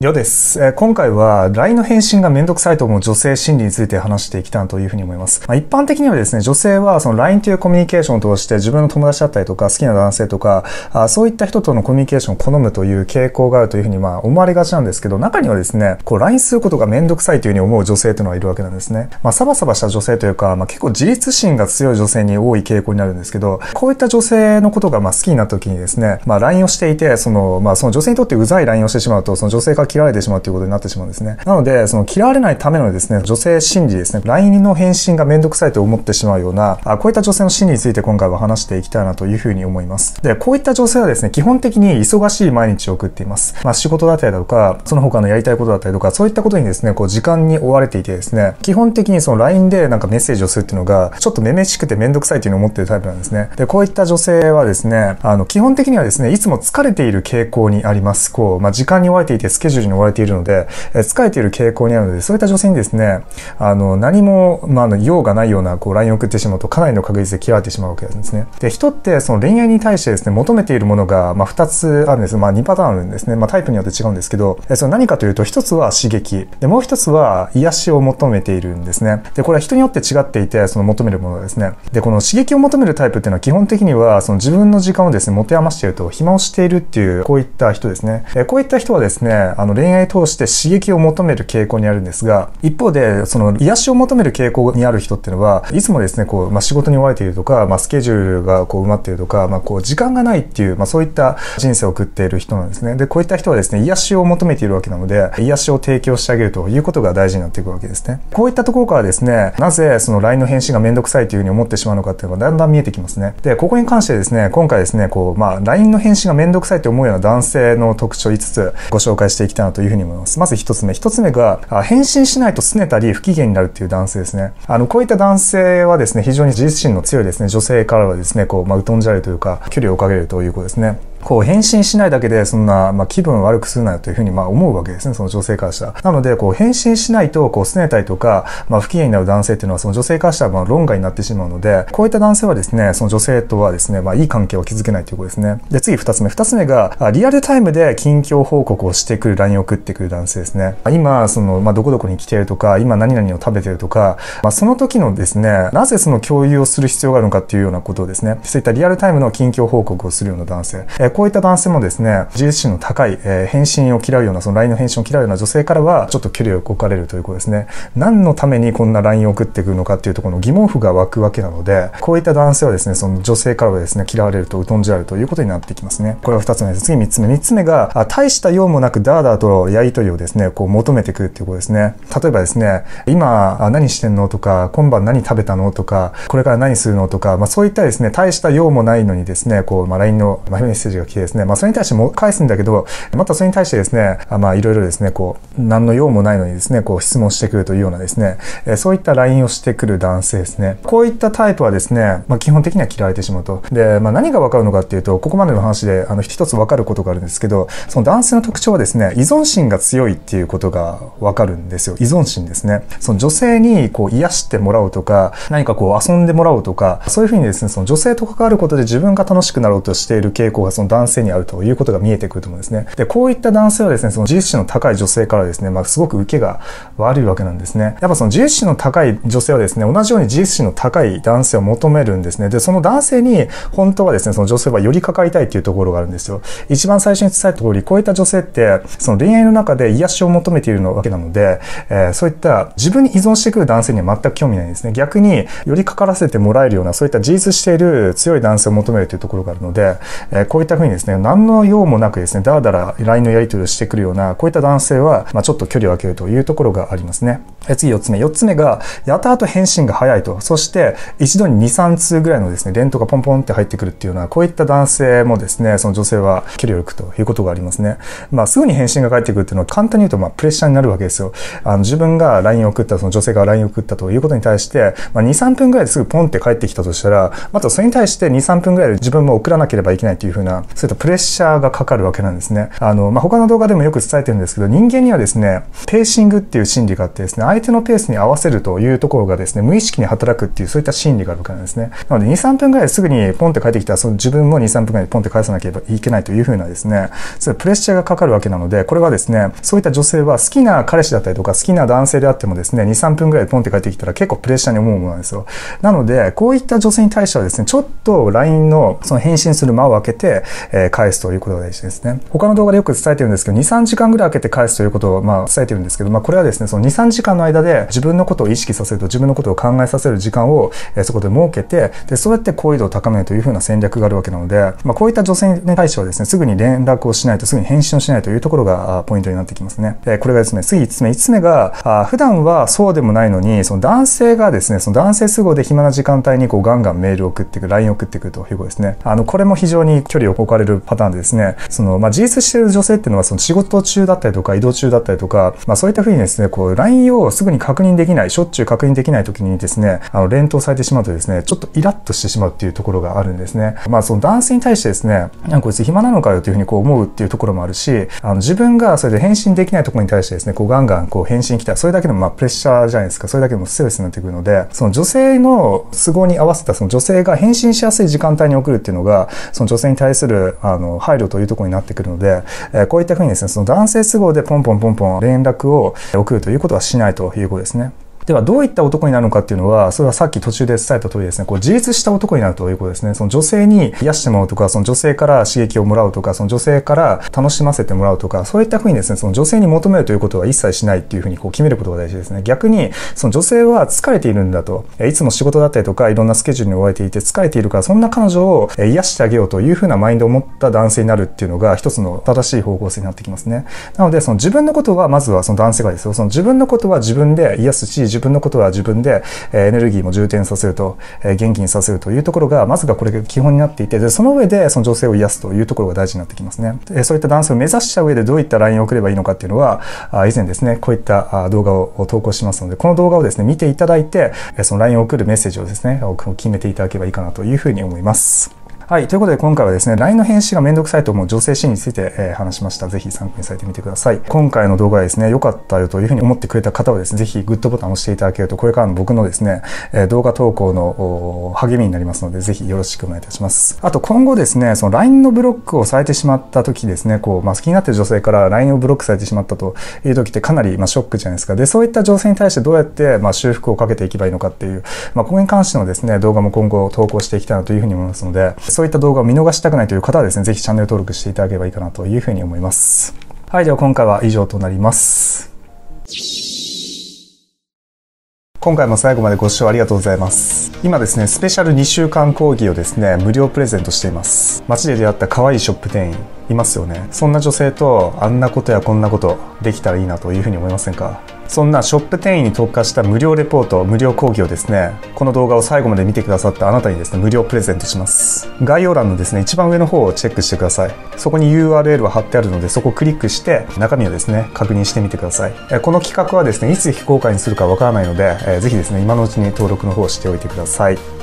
よです。今回は LINE の返信がめんどくさいと思う女性心理について話していきたいというふうに思います。一般的にはですね、女性はその LINE というコミュニケーションを通して自分の友達だったりとか好きな男性とか、そういった人とのコミュニケーションを好むという傾向があるというふうに思われがちなんですけど、中にはですね、LINE することがめんどくさいというふうに思う女性というのがいるわけなんですね。サバサバした女性というか、結構自立心が強い女性に多い傾向になるんですけど、こういった女性のことが好きになった時にですね、LINE をしていて、その女性にとってうざい LINE をしてしまうと、その女性から嫌われてしまうということになってしまうんですね。なので、その嫌われないためのですね、女性心理ですね、LINE の返信がめんどくさいと思ってしまうような、こういった女性の心理について今回は話していきたいなというふうに思います。で、こういった女性はですね、基本的に忙しい毎日を送っています。仕事だったりだとか、その他のやりたいことだったりとか、そういったことにですね、時間に追われていてですね、基本的にその LINE でメッセージをするっていうのが、ちょっとめめしくてめんどくさいというのを思っているタイプなんですね。で、こういった女性はですね、基本的にはですね、いつも疲れている傾向にあります。時間に追われていて、スケジュールに追われているので、疲れている傾向にあるので、そういった女性にですね、何も、用がないような、LINE を送ってしまうと、かなりの確率で嫌われてしまうわけですね。で、人って、その恋愛に対してですね、求めているものが、2つあるんです。2パターンあるんですね。タイプによって違うんですけど、その何かというと、一つは刺激。で、もう一つは癒しを求めているんですね。で、これは人によって違っていて、その求めるものですね。で、この刺激を求めるタイプっていうのは、基本的には、その自分の時間をですね、持て余していると、暇をしているっていう、こういった人ですね。こういった人はですね、恋愛通して刺激を求める傾向にあるんですが、一方で、その癒しを求める傾向にある人っていうのは、いつもですね、仕事に追われているとか、スケジュールが埋まっているとか、時間がないっていう、そういった人生を送っている人なんですね。で、こういった人はですね、癒しを求めているわけなので、癒しを提供してあげるということが大事になっていくわけですね。こういったところからですね、なぜその LINE の返信がめんどくさいというふうに思ってしまうのかっていうのがだんだん見えてきますね。で、ここに関してですね、今回ですね、LINE の返信がめんどくさいと思うような男性の特徴5つご紹介していきたいなというふうに思います。まず1つ目。1つ目が、返信しないと拗ねたり不機嫌になるっていう男性ですね。こういった男性はですね、非常に自立心の強いですね、女性からはですね、疎んじられるというか、距離を置かれるということですね。返信しないだけでそんな、気分を悪くするなよというふうに思うわけですね、その女性からしたら。なので、返信しないと、拗ねたりとか、不機嫌になる男性っていうのは、その女性からしたら、論外になってしまうので、こういった男性はですね、その女性とはですね、いい関係を築けないということですね。で、次二つ目。二つ目が、リアルタイムで近況報告をしてくる LINE を送ってくる男性ですね。今、どこどこに来ているとか、今何々を食べているとか、その時のですね、なぜその共有をする必要があるのかっていうようなことをですね、そういったリアルタイムの近況報告をするような男性。こういった男性もですね、自立心の高い、返信を嫌うような、その LINE の返信を嫌うような女性からは、ちょっと距離を置かれるということですね。何のためにこんな LINE を送ってくるのかっていうところの疑問符が湧くわけなので、こういった男性はですね、その女性からはですね、嫌われると疎んじられるということになってきますね。これは2つ目です。次3つ目。3つ目が、大した用もなくダーダーとやりとりをですね、求めてくるっていうことですね。例えばですね、今何してんのとか、今晩何食べたのとか、これから何するのとか、そういったですね、大した用もないのにですね、LINE のメッセージが来てですね、それに対しても返すんだけど、またそれに対してですね、いろいろですね、何の用もないのにですね、質問してくるというようなですね、そういった LINE をしてくる男性ですね。こういったタイプはですね、基本的には嫌われてしまうと。で、何がわかるのかっていうと、ここまでの話で、一つわかることがあるんですけど、その男性の特徴はですね、依存心が強いっていうことがわかるんですよ。依存心ですね。その女性に癒してもらうとか、何か遊んでもらおうとか、そういうふうにですね、その女性と関わることで自分が楽しくなろうとしている傾向がその男性にあるということが見えてくると思うんですね。で、こういった男性はですね、その自立心の高い女性からですね、すごく受けが悪いわけなんですね。やっぱその自立心の高い女性はですね、同じように自立心の高い男性を求めるんですね。で、その男性に本当はですね、その女性は寄りかかりたいっていうところがあるんですよ。一番最初に伝えた通り、こういった女性って、その恋愛の中で癒しを求めているわけなので、そういった自分に依存してくる男性には全く興味ないんですね。逆に寄りかからせてもらえるような、そういった自立している強い男性を求めるというところがあるので、こういった風にですね、何の用もなくですね、だらだら LINE のやり取りをしてくるような、こういった男性は、ちょっと距離を空けるというところがありますね。次4つ目。4つ目が、やたらと返信が早いと。そして、一度に2、3通ぐらいのですね、連投がポンポンって入ってくるっていうような、こういった男性もですね、その女性は距離を置くということがありますね。すぐに返信が返ってくるっていうのは、簡単に言うと、プレッシャーになるわけですよ。自分が LINE を送った、その女性が LINE を送ったということに対して、2、3分ぐらいですぐポンって返ってきたとしたら、またそれに対して2、3分ぐらいで自分も送らなければいけないというふうな、 そういったプレッシャーがかかるわけなんですね。他の動画でもよく伝えてるんですけど、人間にはですね、ペーシングっていう心理があってですね、相手のペースに合わせるというところがですね、無意識に働くっていう、そういった心理があるわけなんですね。なので、2、3分ぐらいすぐにポンって帰ってきたら、その自分も2、3分ぐらいポンって返さなければいけないというふうなですね、そういうプレッシャーがかかるわけなので、これはですね、そういった女性は好きな彼氏だったりとか、好きな男性であってもですね、2、3分ぐらいポンって帰ってきたら結構プレッシャーに思うものなんですよ。なので、こういった女性に対してはですね、ちょっと LINE のその返信する間を空けて、返すということが大事ですね。他の動画でよく伝えてるんですけど、2、3時間ぐらい空けて返すということを伝えてるんですけど、これはですね、その2、3時間の間で自分のことを意識させると、自分のことを考えさせる時間をそこで設けて、で、そうやって好意度を高めるというふうな戦略があるわけなので、こういった女性に対してはですね、すぐに連絡をしないと、すぐに返信をしないというところがポイントになってきますね。これがですね、次5つ目。5つ目が、普段はそうでもないのに、その男性がですね、その男性都合で暇な時間帯にガンガンメールを送っていく、LINE を送ってくるということですね。これも非常に距離を置かれるパターンでですね、自立している女性っていうのは、その仕事中だったりとか、移動中だったりとか、そういったふうにですね、LINE をすぐに確認できない、しょっちゅう確認できない時にですね、連投されてしまうとですね、ちょっとイラッとしてしまうっていうところがあるんですね。その男性に対してですね、こいつ暇なのかよというふうに思うっていうところもあるし、自分がそれで返信できないところに対してですね、ガンガン返信来たら、それだけでもプレッシャーじゃないですか。それだけでもストレスになってくるので、その女性の都合に合わせた、その女性が返信しやすい時間帯に送るっていうのが、その女性に対する配慮というところになってくるので、こういったふうにですね、その男性都合でポンポンポンポン連絡を送るということはしないということですね。ではどういった男になるのかっていうのは、それはさっき途中で伝えた通りですね、自立した男になるということですね。その女性に癒してもらうとか、その女性から刺激をもらうとか、その女性から楽しませてもらうとか、そういったふうにですね、その女性に求めるということは一切しないっていうふうに決めることが大事ですね。逆に、その女性は疲れているんだと、いつも仕事だったりとか、いろんなスケジュールに追われていて疲れているから、そんな彼女を癒してあげようというふうなマインドを持った男性になるっていうのが一つの正しい方向性になってきますね。なので、その自分のことは、まずはその男性がですよ、その自分のことは自分で癒すし、自分のことは自分でエネルギーも充填させると、元気にさせるというところが、まずがこれが基本になっていて、で、その上でその女性を癒すというところが大事になってきますね。そういった男性を目指した上でどういった LINE を送ればいいのかっていうのは、以前ですね、こういった動画を投稿しますので、この動画をですね、見ていただいて、その LINE を送るメッセージをですね、決めていただければいいかなというふうに思います。はい。ということで今回はですね、LINE の返信がめんどくさいと思う女性心理について、話しました。ぜひ参考にされてみてください。今回の動画がですね、良かったよというふうに思ってくれた方はですね、ぜひグッドボタンを押していただけると、これからの僕のですね、動画投稿の励みになりますので、ぜひよろしくお願いいたします。あと今後ですね、その LINE のブロックをされてしまった時ですね、気になっている女性から LINE をブロックされてしまったという時ってかなりショックじゃないですか。で、そういった女性に対してどうやって修復をかけていけばいいのかっていう、ここに関してのですね、動画も今後投稿していきたいなというふうに思いますので、そういった動画を見逃したくないという方はですね、ぜひチャンネル登録していただければいいかなというふうに思います。はい、では今回は以上となります。今回も最後までご視聴ありがとうございます。今ですね、スペシャル2週間講義をですね、無料プレゼントしています。街で出会った可愛いショップ店員いますよね。そんな女性とあんなことやこんなことできたらいいなというふうに思いませんか？そんなショップ店員に特化した無料レポート、無料講義をですね、この動画を最後まで見てくださったあなたにですね、無料プレゼントします。概要欄のですね、一番上の方をチェックしてください。そこに URL は貼ってあるので、そこをクリックして中身をですね、確認してみてください。この企画はですね、いつ非公開にするかわからないので、ぜひですね、今のうちに登録の方をしておいてください。